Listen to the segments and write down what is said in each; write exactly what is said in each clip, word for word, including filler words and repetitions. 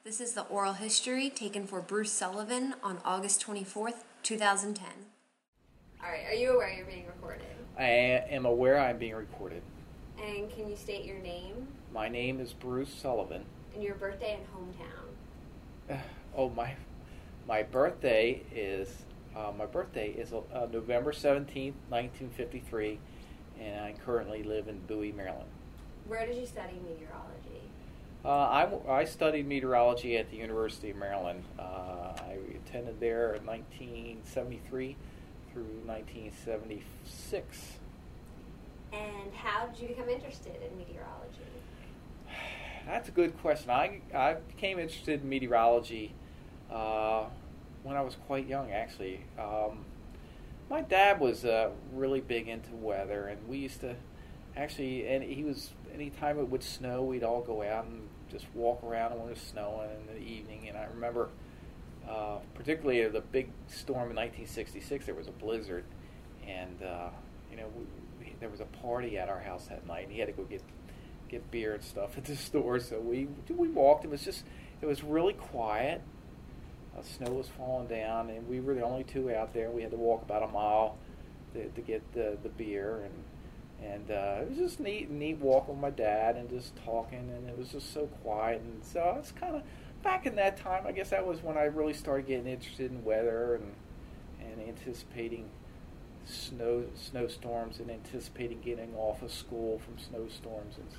This is the oral history taken for Bruce Sullivan on August twenty-fourth, two thousand ten. All right, are you aware you're being recorded? I am aware I'm being recorded. And can you state your name? My name is Bruce Sullivan. And your birthday and hometown? Uh, oh, my my birthday is uh, my birthday is uh, November seventeenth, nineteen fifty-three, and I currently live in Bowie, Maryland. Where did you study meteorology? Uh, I, I studied meteorology at the University of Maryland. Uh, I attended there in nineteen seventy-three through nineteen seventy-six. And how did you become interested in meteorology? That's a good question. I, I became interested in meteorology uh, when I was quite young, actually. Um, my dad was uh, really big into weather, and we used to actually, and he was, anytime it would snow, we'd all go out and just walk around when it was snowing in the evening. And I remember, uh, particularly the big storm in nineteen sixty-six, there was a blizzard, and uh, you know, we, we, there was a party at our house that night, and he had to go get get beer and stuff at the store. So we we walked. It was just, it was really quiet. Uh, snow was falling down, and we were the only two out there. We had to walk about a mile to, to get the, the beer, and and uh, it was just neat, neat walking with my dad and just talking, and it was just so quiet. And so I was kind of back in that time. I guess that was when I really started getting interested in weather and and anticipating snow snowstorms and anticipating getting off of school from snowstorms. And,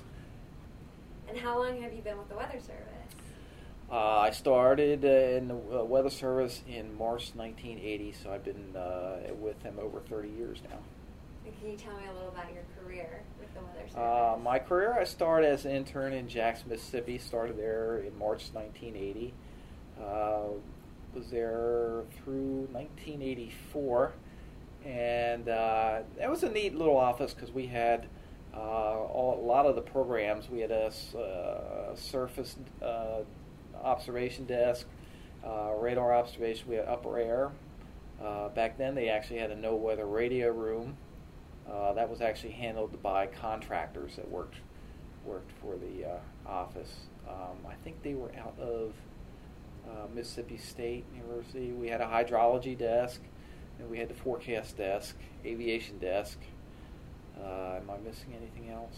and how long have you been with the Weather Service? Uh, I started uh, in the uh, Weather Service in March nineteen eighty, so I've been uh, with them over thirty years now. And can you tell me a little about your career with the Weather Service? Uh, my career, I started as an intern in Jackson, Mississippi. Started there in March nineteen eighty. Uh, was there through nineteen eighty-four, and uh, that was a neat little office because we had uh, all, a lot of the programs. We had a uh, surface uh, observation desk, uh, radar observation. We had upper air. Uh, back then, they actually had a no-weather radio room. Uh, that was actually handled by contractors that worked worked for the uh, office. Um, I think they were out of uh, Mississippi State University. We had a hydrology desk, and we had the forecast desk, aviation desk. Uh, am I missing anything else?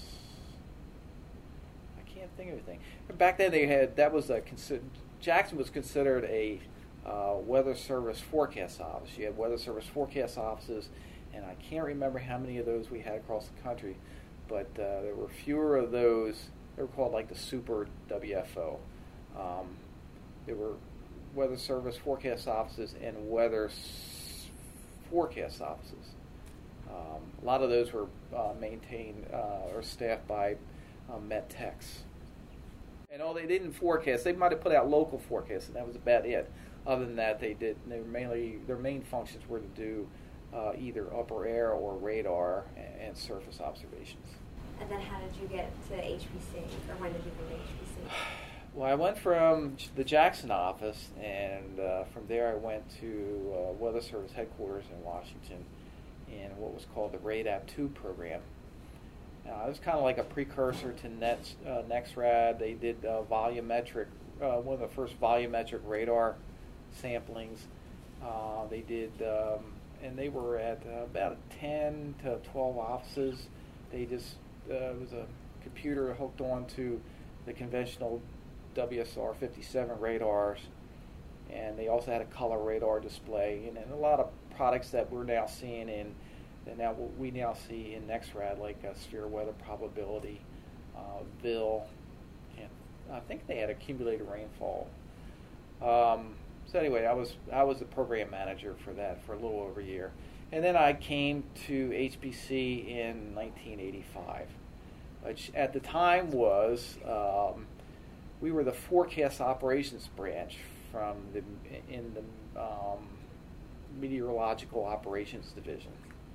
I can't think of anything. Back then, they had that was a consider, Jackson was considered a uh, Weather Service forecast office. You had Weather Service forecast offices, and I can't remember how many of those we had across the country, but uh, there were fewer of those. They were called like the Super W F O. Um, there were Weather Service forecast offices and Weather s- forecast offices. Um, a lot of those were uh, maintained uh, or staffed by uh, Met Techs. And all they didn't forecast, they might have put out local forecasts, and that was about it. Other than that, they did. They were mainly their main functions were to do uh, either upper air or radar and, and surface observations. And then, how did you get to H P C, or when did you go to H P C? Well, I went from the Jackson office, and uh, from there I went to uh, Weather Service headquarters in Washington in what was called the RADAP two program. Uh, it was kind of like a precursor to Nets, uh, NEXRAD. They did uh, volumetric, uh, one of the first volumetric radar samplings. Uh, they did, um, and they were at uh, about ten to twelve offices. They just, uh, it was a computer hooked onto the conventional W S R fifty-seven radars, and they also had a color radar display, and, and a lot of products that we're now seeing in, and now we now see in NEXRAD, like uh, sphere weather probability, uh, V I L, and I think they had accumulated rainfall. Um, so anyway, I was I was the program manager for that for a little over a year, and then I came to H B C in nineteen eighty-five, which at the time was um, we were the forecast operations branch from the in the um, meteorological operations division.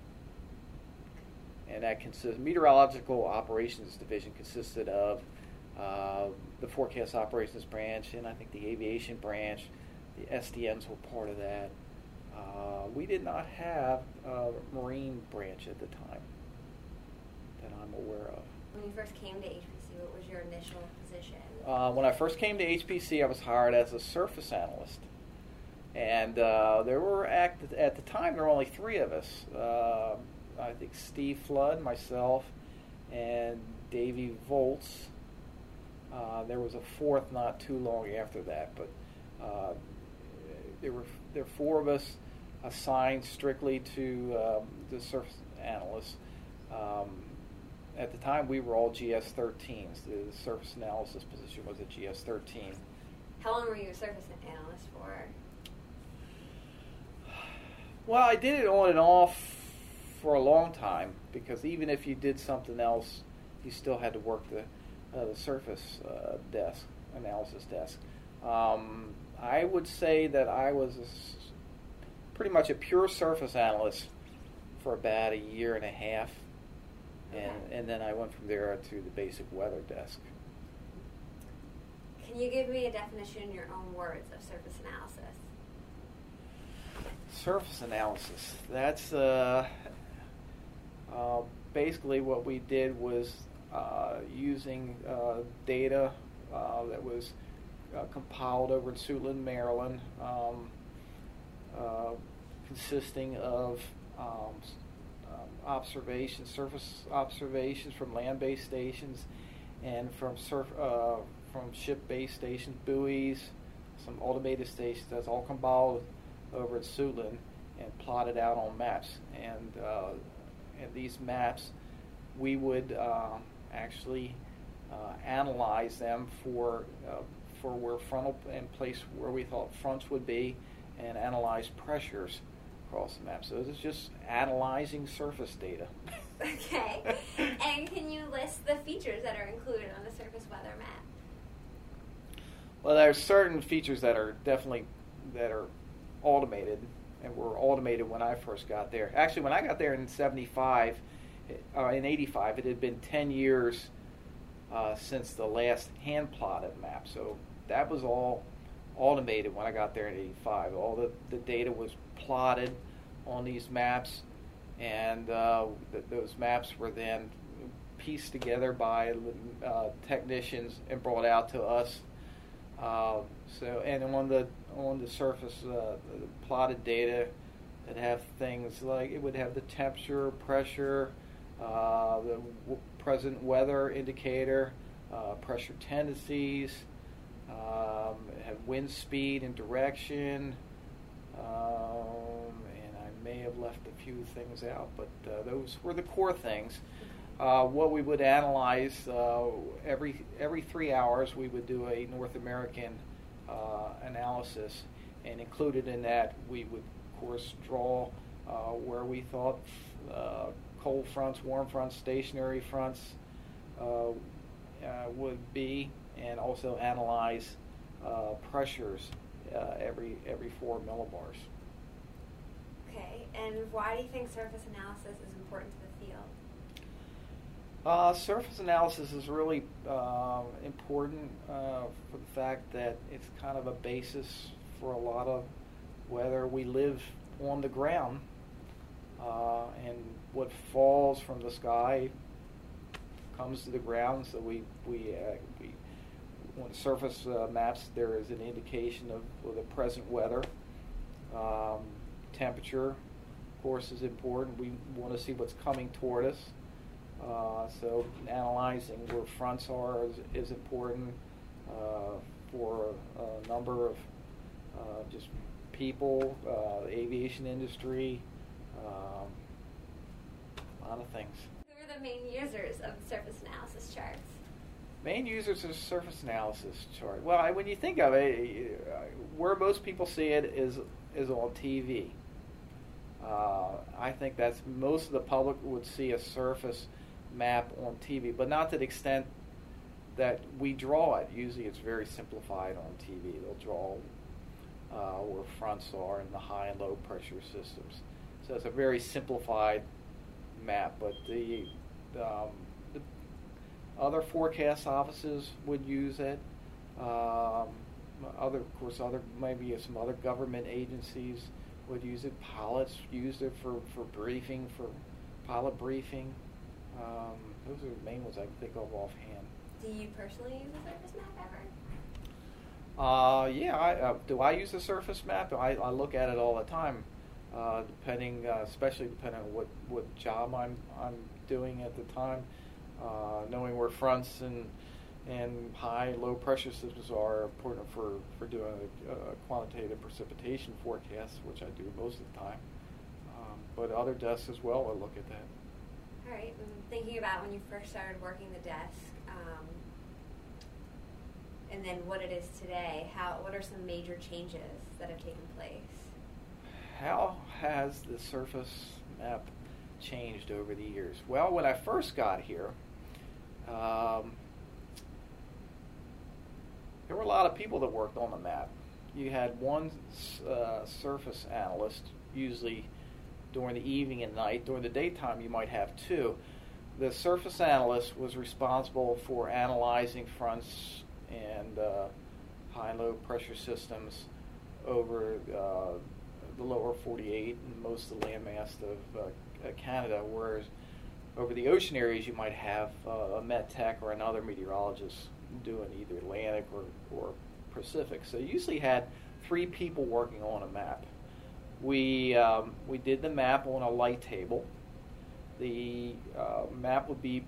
And that consists meteorological operations division consisted of uh, the forecast operations branch, and I think the aviation branch. The S D Ms were part of that. Uh, we did not have a marine branch at the time that I'm aware of. When you first came to H P C? What was your initial position? Uh, when I first came to H P C, I was hired as a surface analyst. And uh, there were, at the, at the time, there were only three of us. Uh, I think Steve Flood, myself, and Davey Volts. Uh, there was a fourth not too long after that, but uh, there were there were four of us assigned strictly to um, the surface analysts. Um, at the time, we were all G S thirteens. The, the surface analysis position was a G S thirteen. How long were you a surface analyst for? Well, I did it on and off for a long time, because even if you did something else, you still had to work the uh, the surface uh, desk, analysis desk. Um, I would say that I was a s pretty much a pure surface analyst for about a year and a half, and, Okay. and then I went from there to the basic weather desk. Can you give me a definition in your own words of surface analysis? Surface analysis. That's uh, uh, basically what we did was uh, using uh, data uh, that was uh, compiled over in Suitland, Maryland, um, uh, consisting of um, um, observations, surface observations from land-based stations and from surf, uh, from ship-based stations, buoys, some automated stations. That's all compiled over at Suitland and plotted out on maps. And uh, and these maps, we would uh, actually uh, analyze them for uh, for where frontal and place where we thought fronts would be, and analyze pressures across the map. So this is just analyzing surface data. Okay. And can you list the features that are included on the surface weather map? Well, there are certain features that are definitely that are automated, and were automated when I first got there. Actually, when I got there in seventy-five, uh, in eighty-five, it had been ten years uh, since the last hand-plotted map. So that was all automated when I got there in eighty-five. All the, the data was plotted on these maps, and uh, th those maps were then pieced together by uh, technicians and brought out to us. Uh, so, and on the on the surface, uh, the plotted data that have things like, it would have the temperature, pressure, uh, the w present weather indicator, uh, pressure tendencies, um, it had wind speed and direction, um, and I may have left a few things out, but uh, those were the core things. Uh, what we would analyze uh, every every three hours, we would do a North American uh, analysis, and included in that, we would, of course, draw uh, where we thought uh, cold fronts, warm fronts, stationary fronts uh, uh, would be, and also analyze uh, pressures uh, every every four millibars. Okay. And why do you think surface analysis is important to the field? Uh, surface analysis is really uh, important uh, for the fact that it's kind of a basis for a lot of whether we live on the ground, uh, and what falls from the sky comes to the ground. So we we, uh, we on surface uh, maps, there is an indication of, of the present weather. Um, temperature, of course, is important. We want to see what's coming toward us. Uh, so analyzing where fronts are is, is important uh, for a number of uh, just people, uh, the aviation industry, um, a lot of things. Who are the main users of the surface analysis charts? Main users of surface analysis chart. Well, I, when you think of it, uh, where most people see it is is on T V. Uh, I think that's most of the public would see a surface map on T V, but not to the extent that we draw it. Usually it's very simplified on T V. They'll draw uh, where fronts are and the high and low pressure systems. So it's a very simplified map, but the, um, the other forecast offices would use it. Um, other, of course, other maybe some other government agencies would use it. Pilots used it for, for briefing, for pilot briefing. Um, those are the main ones I can think of offhand. Do you personally use a surface map ever? Uh, yeah, I, uh, do I use a surface map? I, I look at it all the time, uh, depending, uh, especially depending on what, what job I'm I'm doing at the time. Uh, knowing where fronts and and high, low pressure systems are important for, for doing a, a quantitative precipitation forecast, which I do most of the time. Um, but other desks as well, I look at that. All right. And thinking about when you first started working the desk, um, and then what it is today, how what are some major changes that have taken place? How has the surface map changed over the years? Well, when I first got here, um, there were a lot of people that worked on the map. You had one uh, surface analyst, usually during the evening and night. During the daytime, you might have two. The surface analyst was responsible for analyzing fronts and uh, high and low pressure systems over uh, the lower forty-eight and most of the landmass of uh, Canada, whereas over the ocean areas you might have uh, a Met Tech or another meteorologist doing either Atlantic or, or Pacific. So you usually had three people working on a map. We um, we did the map on a light table. The uh, map would be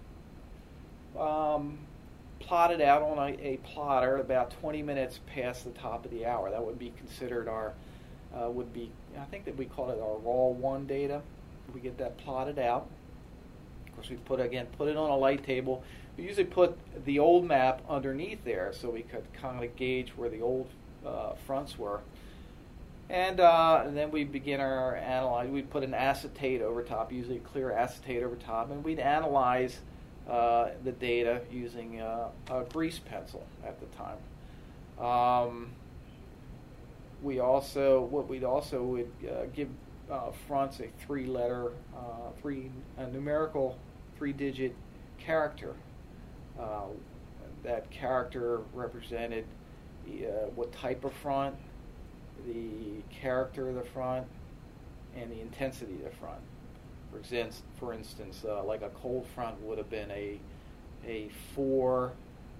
um, plotted out on a, a plotter about twenty minutes past the top of the hour. That would be considered our, uh, would be, I think that we call it our raw one data. We get that plotted out. Of course, we put, again, put it on a light table. We usually put the old map underneath there so we could kind of gauge where the old uh, fronts were. And, uh, and then we begin our analyze. We'd put an acetate over top, usually a clear acetate over top, and we'd analyze uh, the data using uh, a grease pencil at the time. Um, we also, what we'd also would uh, give uh, fronts a three-letter, uh, three a numerical, three-digit character. Uh, that character represented uh, what type of front, the character of the front, and the intensity of the front. For instance, for instance, uh, like a cold front would have been a a four,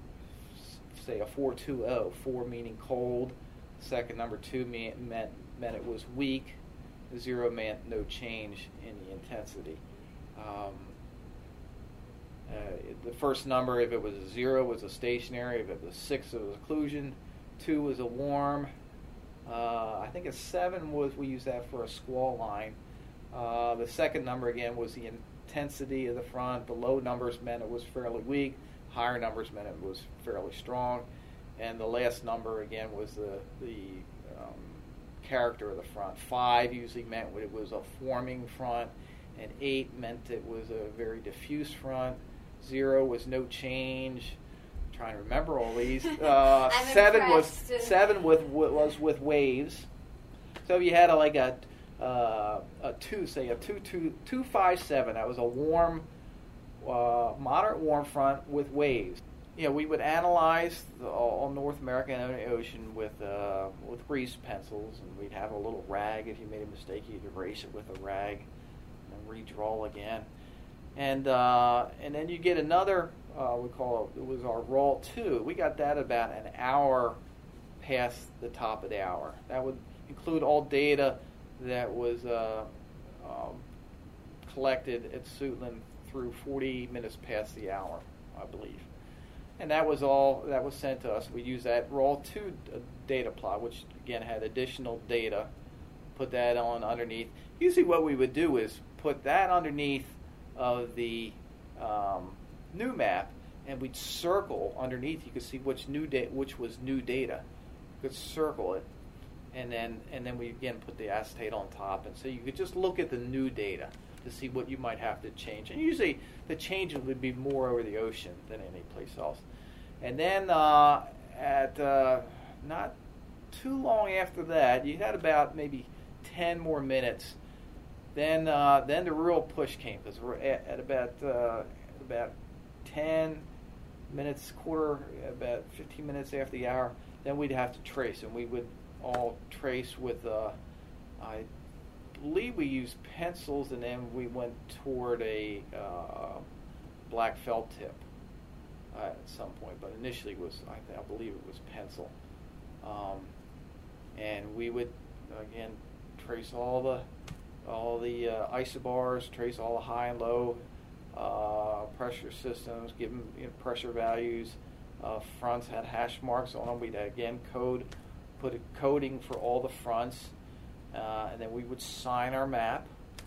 say a four two zero. Four meaning cold. Second number two meant meant meant it was weak. Zero meant no change in the intensity. Um, uh, the first number, if it was a zero, was a stationary. If it was six, it was occlusion. Two was a warm. Uh, I think a seven was, we use that for a squall line. Uh, the second number again was the intensity of the front. The low numbers meant it was fairly weak. Higher numbers meant it was fairly strong. And the last number again was the the um, character of the front. Five usually meant it was a forming front, and eight meant it was a very diffuse front. Zero was no change. Trying to remember all these. Uh, seven was seven with was with waves. So if you had a, like a uh, a two, say a two two two five seven, that was a warm, uh, moderate warm front with waves. You know, we would analyze the, all North America and the ocean with uh, with grease pencils, and we'd have a little rag. If you made a mistake, you'd erase it with a rag and redraw again. And uh, and then you get another. Uh, we call it, it was our raw two. We got that about an hour past the top of the hour. That would include all data that was uh, um, collected at Suitland through forty minutes past the hour, I believe. And that was all that was sent to us. We used that raw two data plot, which again had additional data. Put that on underneath. Usually, what we would do is put that underneath of the um, new map, and we'd circle underneath. You could see which new da- which was new data. You could circle it, and then and then we again put the acetate on top, and so you could just look at the new data to see what you might have to change. And usually the changes would be more over the ocean than any place else. And then uh, at uh, not too long after that, you had about maybe ten more minutes. Then uh, then the real push came, because we're at, at about uh, about ten minutes, quarter, about fifteen minutes after the hour, then we'd have to trace, and we would all trace with, uh, I believe we used pencils, and then we went toward a uh, black felt tip. uh, at some point, but initially it was I, th- I believe it was pencil, um, and we would again trace all the all the uh, isobars, trace all the high and low uh, pressure systems, give them you know, pressure values. Uh, fronts had hash marks on them. We'd again code, put a coding for all the fronts, uh, and then we would sign our map.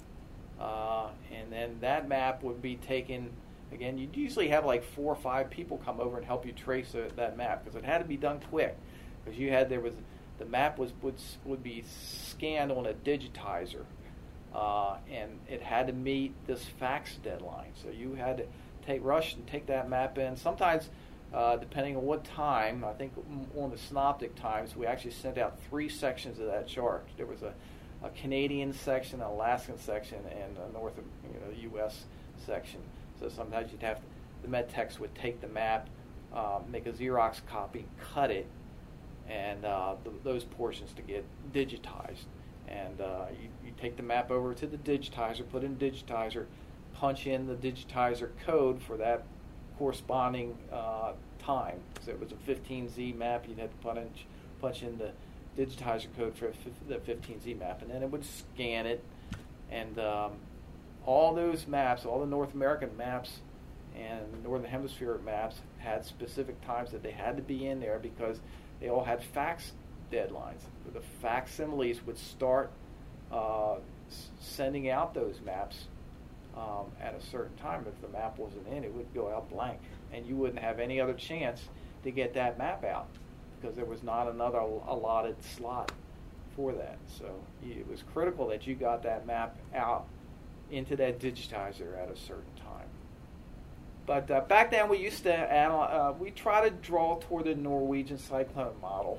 Uh, and then that map would be taken. Again, you'd usually have like four or five people come over and help you trace a, that map because it had to be done quick. Because you had there was the map was would would be scanned on a digitizer, uh, and it had to meet this fax deadline. So you had to take rush and take that map in. Sometimes. Uh, depending on what time, I think on the synoptic times, we actually sent out three sections of that chart. There was a, a Canadian section, an Alaskan section, and a North, you know, U S section. So sometimes you'd have to, the medtechs would take the map, uh, make a Xerox copy, cut it, and uh, th- those portions to get digitized. And uh, you, you take the map over to the digitizer, put in digitizer, punch in the digitizer code for that corresponding uh, time. So it was a fifteen Z map. You'd have to punch, punch in the digitizer code for the fifteen Z map, and then it would scan it. And um, all those maps, all the North American maps and Northern Hemisphere maps had specific times that they had to be in there because they all had fax deadlines. The facsimiles would start uh, s- sending out those maps Um, at a certain time. If the map wasn't in, it would go out blank, and you wouldn't have any other chance to get that map out because there was not another allotted slot for that. So it was critical that you got that map out into that digitizer at a certain time. But uh, back then we used to anal- uh, we try to draw toward the Norwegian cyclone model.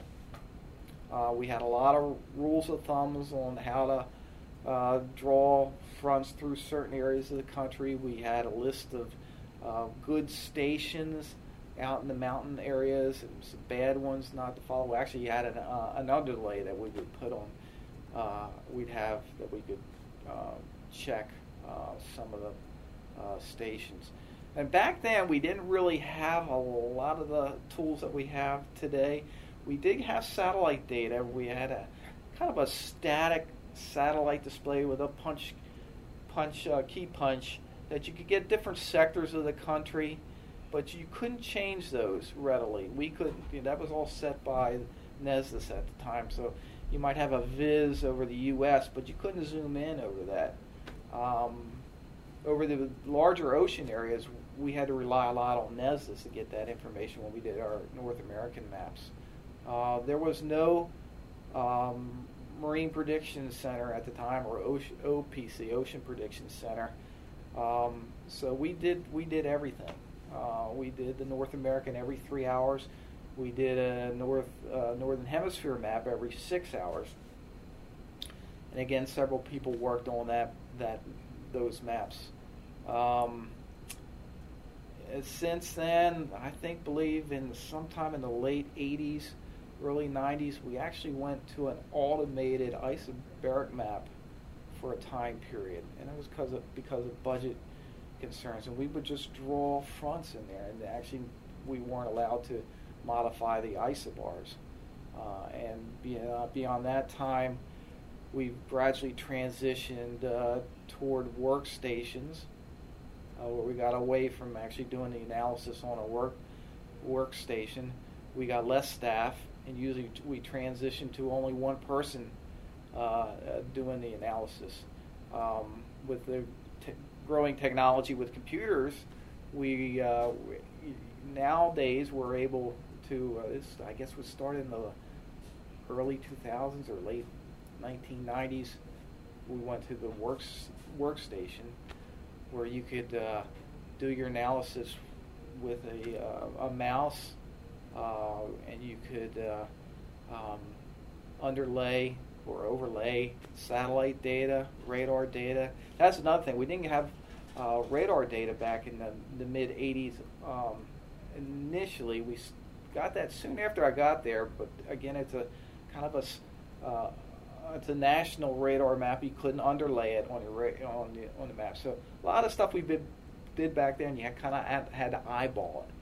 Uh, we had a lot of rules of thumbs on how to uh, draw fronts through certain areas of the country. We had a list of uh, good stations out in the mountain areas and some bad ones not to follow. We actually had an, uh, an underlay that we would put on. Uh, we'd have that we could uh, check uh, some of the uh, stations. And back then, we didn't really have a lot of the tools that we have today. We did have satellite data. We had a kind of a static satellite display with a punch, punch, uh, key punch that you could get different sectors of the country, but you couldn't change those readily. We couldn't. You know, that was all set by Nessus at the time. So you might have a viz over the U S, but you couldn't zoom in over that. Um, over the larger ocean areas, we had to rely a lot on Nessus to get that information when we did our North American maps. Uh, there was no um, Marine Prediction Center at the time, or ocean, O P C, Ocean Prediction Center. Um, so we did we did everything. Uh, we did the North American every three hours. We did a North uh, Northern Hemisphere map every six hours. And again, several people worked on that that those maps. Um, since then, I think, believe in sometime in the late eighties, early nineties, we actually went to an automated isobaric map for a time period, and it was because of because of budget concerns. And we would just draw fronts in there, and actually we weren't allowed to modify the isobars. Uh, and beyond, beyond that time, we've gradually transitioned uh, toward workstations, uh, where we got away from actually doing the analysis on a work workstation. We got less staff, and usually we transitioned to only one person uh, uh, doing the analysis. Um, with the te- growing technology with computers, we, uh, we nowadays we're able to. Uh, this I guess was started in the early two thousands or late nineteen nineties. We went to the works workstation where you could uh, do your analysis with a, uh, a mouse, uh, and you could uh, um, underlay or overlay satellite data, radar data. That's another thing. We didn't have uh, radar data back in the, the mid eighties. Um, initially, we got that soon after I got there, but again, it's a kind of a uh, it's a national radar map. You couldn't underlay it on the ra- on the on the map. So a lot of stuff we did, did back then, you kind of had, had to eyeball it.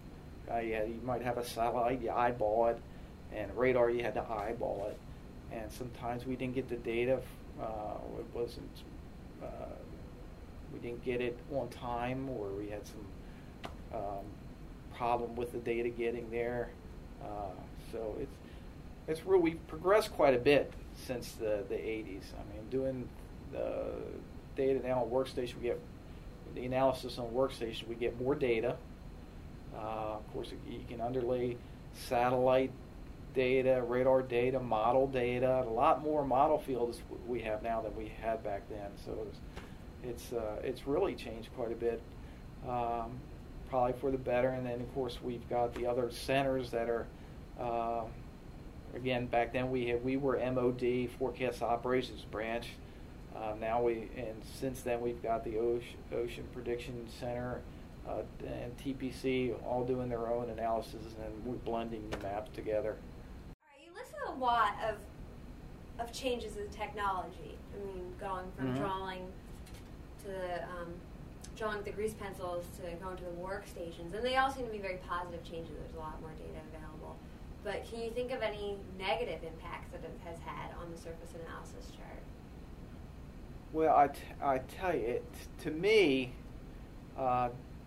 uh, you, had, you might have a satellite, you eyeball it, and radar, you had to eyeball it. And sometimes we didn't get the data. Uh, it wasn't. Uh, we didn't get it on time, or we had some um, problem with the data getting there. Uh, so it's it's really we've progressed quite a bit since the the eighties. I mean, doing the data now on workstation, we get the analysis on workstation. We get more data. Uh, of course, you can underlay satellite data, radar data, model data, a lot more model fields we have now than we had back then. So it's it's, uh, it's really changed quite a bit, um, probably for the better. And then of course we've got the other centers that are, uh, again, back then we had, we were M O D, Forecast Operations Branch. Uh, now we and since then we've got the Ocean, Ocean Prediction Center uh, and T P C all doing their own analysis, and we're blending the maps together. Listed a lot of of changes in technology. I mean, going from mm-hmm. drawing to the, um, drawing with the grease pencils to going to the workstations, and they all seem to be very positive changes. There's a lot more data available. But can you think of any negative impacts that it has had on the surface analysis chart? Well, I, t- I tell you, it, to me, uh,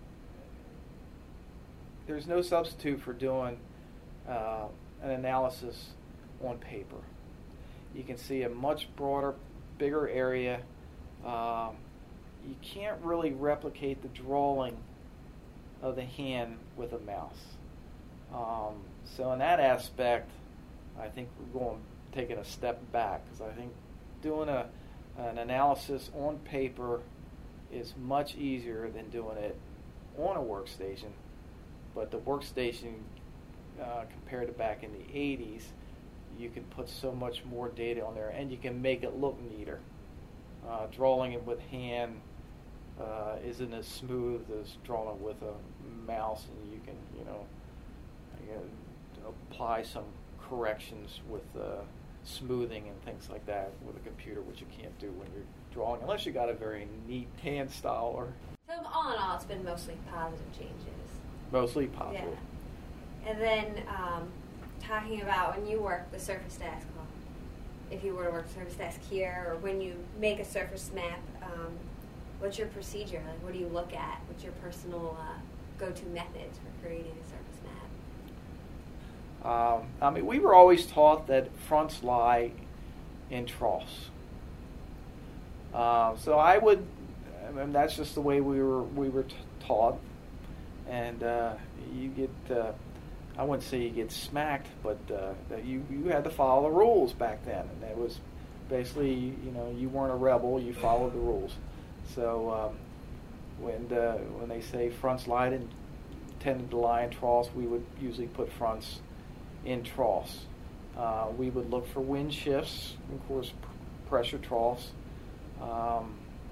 there's no substitute for doing uh, an analysis on paper. You can see a much broader, bigger area. Um, you can't really replicate the drawing of the hand with a mouse. Um, so in that aspect, I think we're going taking a step back, because I think doing a an analysis on paper is much easier than doing it on a workstation. But the workstation, uh, compared to back in the eighties, you can put so much more data on there, and you can make it look neater. Uh, drawing it with hand uh, isn't as smooth as drawing it with a mouse, and you can, you know, you know apply some corrections with uh, smoothing and things like that with a computer, which you can't do when you're drawing, unless you got a very neat hand style. Or so all in all, it's been mostly positive changes. Mostly positive. Yeah. And then um, talking about when you work the surface desk, well, if you were to work the surface desk here, or when you make a surface map, um, what's your procedure? Like, what do you look at? What's your personal uh, go-to methods for creating a surface map? Um, I mean, we were always taught that fronts lie in troughs. Uh, so I would, I mean, that's just the way we were we were t- taught, and uh, you get. Uh, I wouldn't say you get smacked, but uh, you you had to follow the rules back then, and it was basically, you know, you weren't a rebel, you followed the rules. So um, when the, when they say fronts lie in, tended to lie in troughs, we would usually put fronts in troughs. Uh, we would look for wind shifts, of course, p- pressure troughs, um,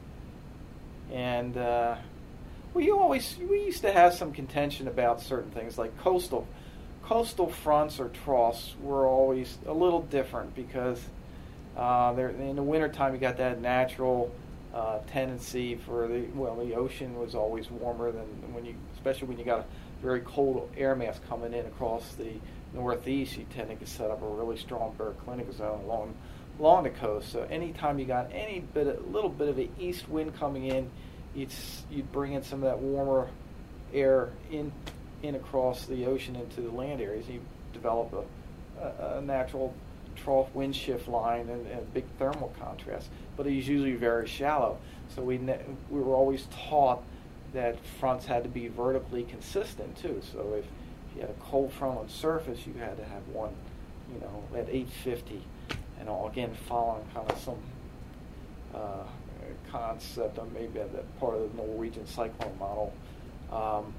and uh, we always we used to have some contention about certain things like coastal. Coastal fronts or troughs were always a little different, because uh, in the wintertime you got that natural uh, tendency for the, well, the ocean was always warmer than when you, especially when you got a very cold air mass coming in across the northeast, you tend to get set up a really strong baroclinic zone along along the coast. So anytime you got any bit, a little bit of an east wind coming in, you'd you'd bring in some of that warmer air in. in across the ocean into the land areas. You develop a, a, a natural trough wind shift line and, and a big thermal contrast, but it's usually very shallow. So we ne- we were always taught that fronts had to be vertically consistent too. So if you had a cold front on surface, you had to have one, you know, at eight fifty, and all, again following kind of some uh, concept of maybe that part of the Norwegian cyclone model. Um,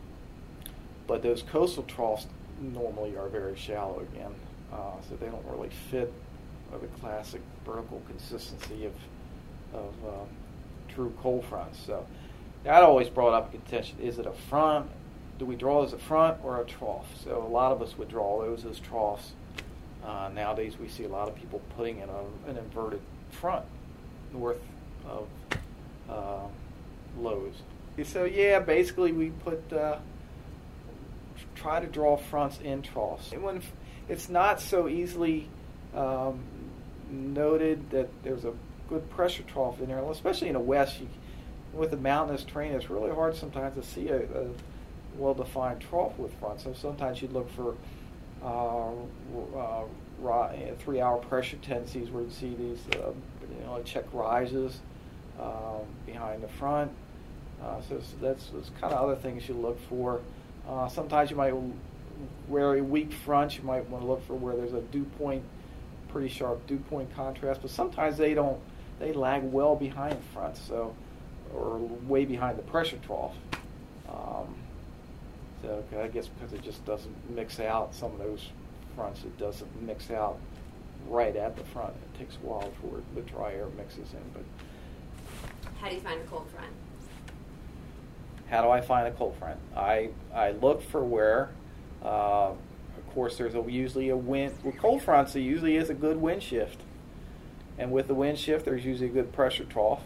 But those coastal troughs normally are very shallow again, uh, so they don't really fit uh, the classic vertical consistency of of um, true cold fronts. So that always brought up contention: is it a front? Do we draw as a front or a trough? So a lot of us would draw those as troughs. Uh, nowadays, we see a lot of people putting in a, an inverted front north of uh, Lowe's. So yeah, basically we put. Uh, try to draw fronts in troughs. And when it's not so easily um, noted that there's a good pressure trough in there, especially in the west, you, with the mountainous terrain, it's really hard sometimes to see a, a well-defined trough with fronts. So sometimes you look for uh, uh, three-hour pressure tendencies where you see these, uh, you know, check rises um, behind the front. Uh, so that's, that's kind of other things you look for. Uh, sometimes you might, very weak fronts, you might want to look for where there's a dew point, pretty sharp dew point contrast. But sometimes they don't, they lag well behind fronts, so or way behind the pressure trough. Um, so I guess because it just doesn't mix out some of those fronts, it doesn't mix out right at the front. It takes a while before the dry air mixes in. But how do you find a cold front? How do I find a cold front? I I look for where, uh, of course, there's a, usually a wind. With cold fronts, there usually is a good wind shift, and with the wind shift, there's usually a good pressure trough,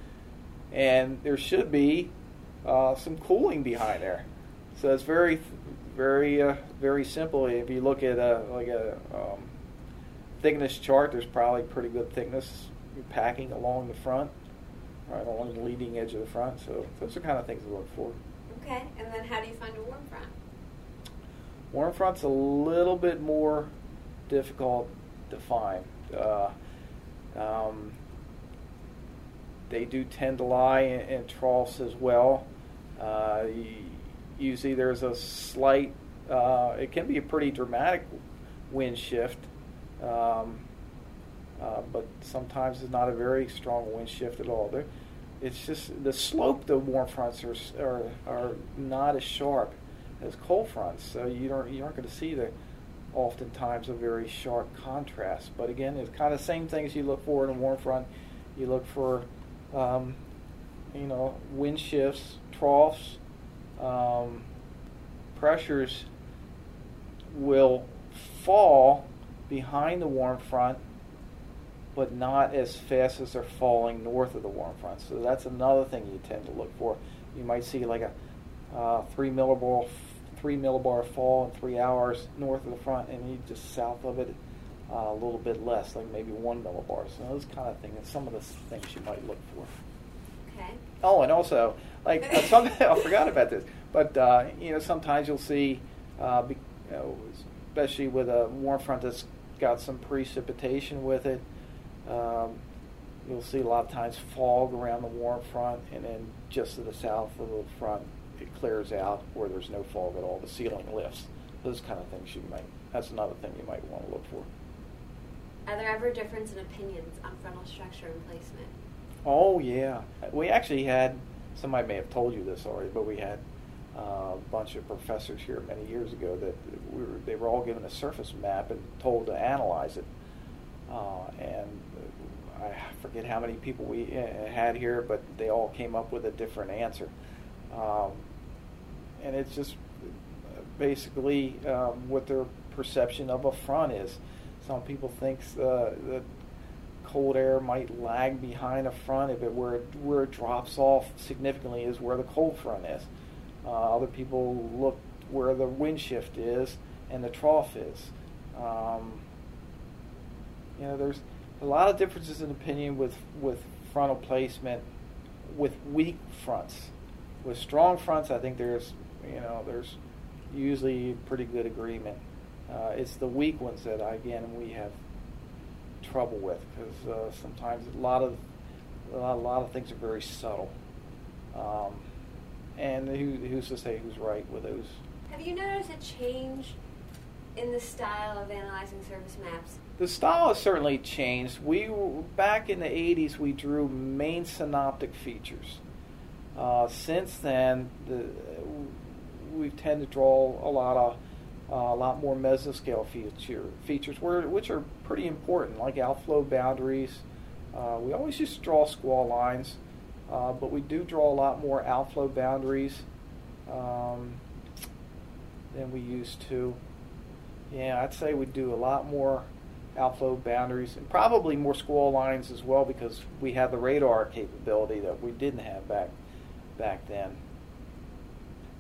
and there should be uh, some cooling behind there. So it's very, very, uh, very simple. If you look at a like a um, thickness chart, there's probably pretty good thickness packing along the front. Right along the leading edge of the front, so those are kind of things to look for. Okay, and then how do you find a warm front? Warm front's a little bit more difficult to find. Uh, um, they do tend to lie in, in troughs as well. Uh, usually there's a slight, uh, it can be a pretty dramatic wind shift. Um, Uh, but sometimes it's not a very strong wind shift at all. They're, it's just the slope of warm fronts are, are are not as sharp as cold fronts, so you don't you aren't going to see the oftentimes a very sharp contrast. But again, it's kind of the same things you look for in a warm front. You look for um, you know wind shifts, troughs, um, pressures will fall behind the warm front, but not as fast as they're falling north of the warm front. So that's another thing you tend to look for. You might see like a uh, three millibar, three millibar fall in three hours north of the front, and you just south of it uh, a little bit less, like maybe one millibar. So those kind of things, some of the things you might look for. Okay. Oh, and also, like uh, some, I forgot about this, but uh, you know, sometimes you'll see, uh, be, you know, especially with a warm front that's got some precipitation with it. Um, you'll see a lot of times fog around the warm front, and then just to the south of the front, it clears out where there's no fog at all. The ceiling lifts. Those kind of things you might. That's another thing you might want to look for. Are there ever difference in opinions on frontal structure and placement? Oh yeah, we actually had. Somebody may have told you this already, but we had uh, a bunch of professors here many years ago that we were. They were all given a surface map and told to analyze it. Uh, and I forget how many people we had here, but they all came up with a different answer. Um, and it's just basically um, what their perception of a front is. Some people think uh, that cold air might lag behind a front if it where it, where it drops off significantly is where the cold front is. Uh, other people look where the wind shift is and the trough is. Um, You know, there's a lot of differences in opinion with, with frontal placement with weak fronts. With strong fronts, I think there's, you know, there's usually pretty good agreement. Uh, it's the weak ones that, again, we have trouble with because uh, sometimes a lot of a lot, a lot of things are very subtle. Um, and who, who's to say who's right with those? Have you noticed a change in the style of analyzing surface maps? The style has certainly changed. We back in the eighties, we drew main synoptic features. Uh, since then, the, we tend to draw a lot of uh, a lot more mesoscale feature features, where, which are pretty important, like outflow boundaries. Uh, we always used to draw squall lines, uh, but we do draw a lot more outflow boundaries um, than we used to. Yeah, I'd say we do a lot more outflow boundaries and probably more squall lines as well because we have the radar capability that we didn't have back back then.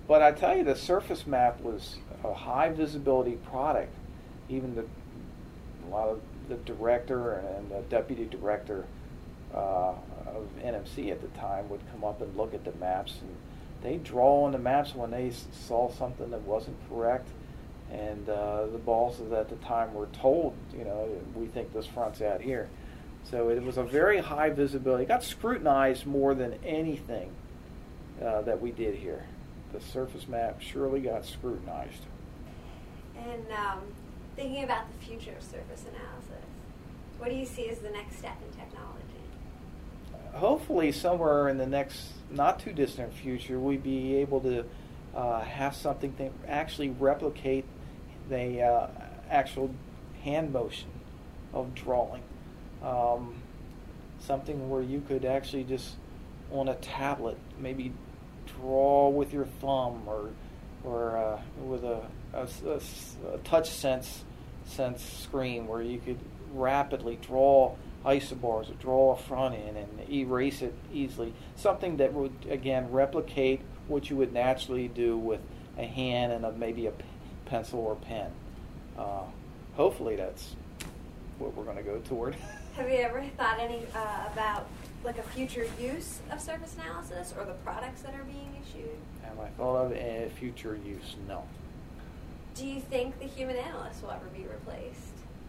But I tell you, the Surface Map was a high visibility product. Even the a lot of the director and the deputy director uh, of N M C at the time would come up and look at the maps, and they'd draw on the maps when they s- saw something that wasn't correct. And uh, the bosses at the time were told, you know, we think this front's out here. So it was a very high visibility. It got scrutinized more than anything uh, that we did here. The Surface Map surely got scrutinized. And um, thinking about the future of surface analysis, what do you see as the next step in technology? Hopefully somewhere in the next not too distant future we'd be able to uh, have something that actually replicate the uh, actual hand motion of drawing. Um, something where you could actually just on a tablet maybe draw with your thumb or or uh, with a, a, a, a touch sense sense screen where you could rapidly draw isobars or draw a front end and erase it easily. Something that would, again, replicate what you would naturally do with a hand and a, maybe a p- pencil or pen. Uh, hopefully that's what we're going to go toward. Have you ever thought any uh, about like a future use of surface analysis or the products that are being issued? Have I thought of a future use? No. Do you think the human analyst will ever be replaced?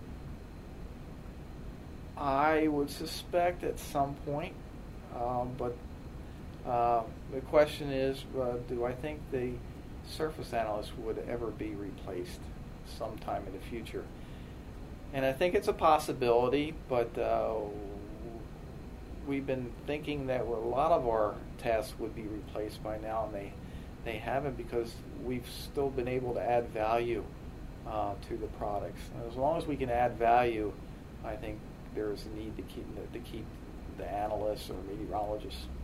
I would suspect at some point, um, but uh, the question is, uh, do I think the surface analyst would ever be replaced sometime in the future? And I think it's a possibility, but uh, we've been thinking that a lot of our tasks would be replaced by now, and they they haven't, because we've still been able to add value uh, to the products. And as long as we can add value, I think there is a need to keep to keep the analysts or meteorologists